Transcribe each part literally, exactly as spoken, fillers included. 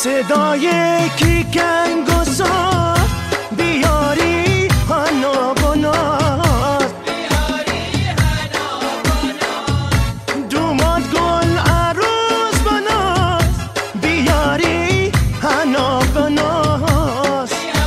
صدای کی گنگ و زار بیاری حنا و ناز دوماد گل عروس و ناز بیاری حنا و ناز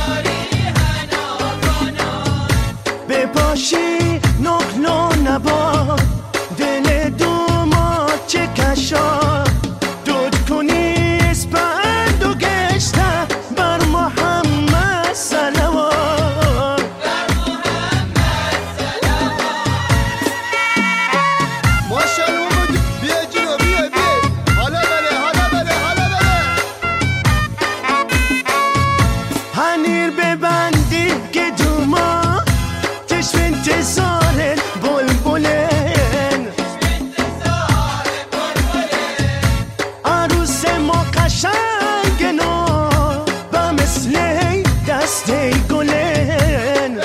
بپاشی نقل و نبات دل دوماد چه کشاد دود کنی اسپند و گشته بر محمد صلوات بر محمد صلوات ماشاءالله بیا جلو بیا بیا حالا بله حالا بله حالا بله هنیر ببندی که دوما چشم انتظار بلبلن عروس ما قشنگ نو با مثل دسته گلن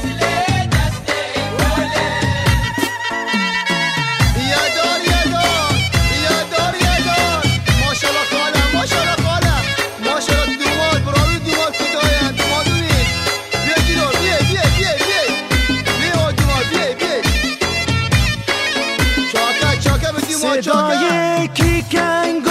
یادار یادار یادار یادار ماشاءالله خاله ماشاءالله خاله ماشاءالله دوماد برای دوماد کداین دومادونی بیا جلو بیا بیا بیا بیا بیا دوماد بیا بیا چاکه چاکه به دوماد چاکه صدای کی گنگ